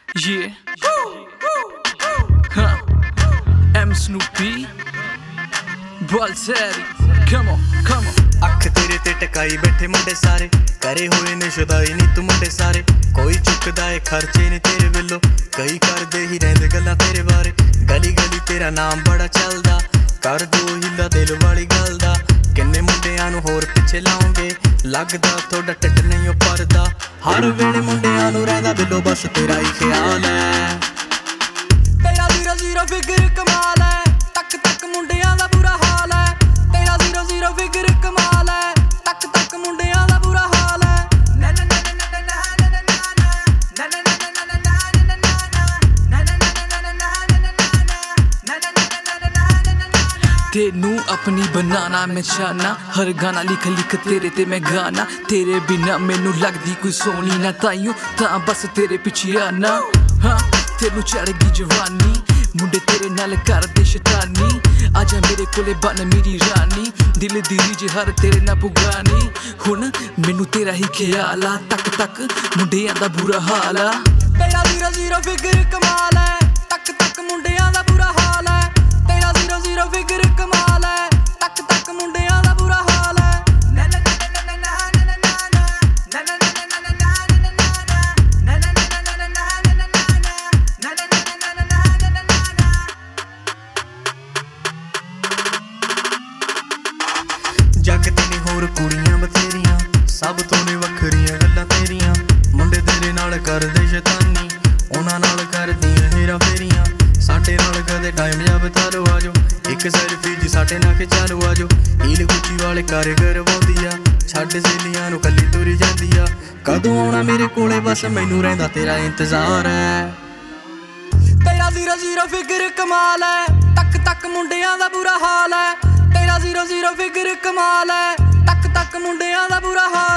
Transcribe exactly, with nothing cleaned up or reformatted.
Yeah. Huh. M Snoopy Balsari. Come on, come on. ਅੱਖ ਤੇਰੇ ਤੇ ਟਕਾਈ ਬੈਠੇ ਮੁੰਡੇ ਸਾਰੇ, ਕਰੇ ਹੋਏ ਨੇ ਸ਼ੁਦਾਈ ਨੀ ਤੂੰ ਮੁੰਡੇ ਸਾਰੇ। ਕੋਈ ਚੁੱਕਦਾ ਏ ਖਰਚੇ ਨੀ ਤੇਰੇ ਵੱਲੋਂ, ਕਈ ਕਰਦੇ ਹੀ ਰਹਿੰਦੇ ਗੱਲਾਂ ਤੇਰੇ ਬਾਰੇ। ਗਲੀ ਗਲੀ ਤੇਰਾ ਨਾਮ ਬੜਾ ਚੱਲਦਾ, ਕਰ ਦੋ ਹਿੱਲਾ ਦਿਲ ਵਾਲੀ ਗੱਲ ਦਾ। ਕਿੰਨੇ ਮੁੰਡਿਆਂ ਨੂੰ ਹੋਰ ਪਿੱਛੇ ਲਾਉਂਗੇ, ਲੱਗਦਾ ਤੁਹਾਡਾ ਢਿੱਡ ਨਹੀਂ ਉਹ ਭਰਦਾ। ਹਰ ਵੇਲੇ ਮੁੰਡਿਆਂ ਨੂੰ ਰਹਿੰਦਾ ਬਿੱਲੋ ਬਸ ਤੇਰਾ ਹੀ ਖਿਆਲ ਹੈ। ਤੇਰਾ ਜ਼ੀਰੋ ਜ਼ੀਰੋ ਫਿਕਰ ਕਮਾਲ ਹੈ, ਤੱਕ ਤੱਕ ਮੁੰਡਿਆਂ ਦਾ ਬੁਰਾ ਹਾਲ ਹੈ। ਤੇਰਾ ਜ਼ੀਰੋ ਜ਼ੀਰੋ ਫਿਕਰ ਕਮਾਲ ਹੈ, ਤੱਕ ਤੱਕ ਮੁੰਡਿਆਂ ਦਾ ਬੁਰਾ ਹਾਲ ਹੈ। तेनू अपनी बनाना मैं चाहना, हर गाना लिख लिख तेरे ते मैं गाना। तेरे बिना मैनू लगदी कोई सोनी ना, ताइयों तां बस तेरे पिछे आना। हाँ तेनू चढ़गी जवानी, मुंडे तेरे नाल करदे शैतानी। आजा मेरे कोले बन मेरी रानी, दिल दी रीझ हर तेरे ना पुगानी। हुण मैनू तेरा ही ख्याल आ, तक तक मुंडियां दा बुरा हाल आ। तेरा जीरो जीरो फिकर कमाल है, तक तक मुंडियां दा बुरा हाल है। तेरा जीरो जीरो फिकर कमाल है, तक तक मुंडियां दा बुरा हाल है। जग ते नी होर कुड़ियां बथेरियां, सब तो ने वखरियां गल्लां तेरियां। मुंडे तेरे नाल करदे शैतानी, उन्हां नाल करदियां हेरा फेरियां। साडे नाल कदे टाइम जा बिता लो आजो, एक सेल्फी जी साडे नाल खिचा लो आजो। हील गुच्ची वाले कार करवाउंदी आ, छड्ड सहेलियां नूं कल्ली तुरी जांदी आ। कदों आउणा मेरे कोले बस मैनू रहिंदा तेरा इंतजार है। तेरा जीरो जीरो फिकर कमाल है, तक तक मुंडियां दा बुरा हाल है। तेरा जीरो जीरो फिकर कमाल है, तक तक मुंडियां दा बुरा हाल है।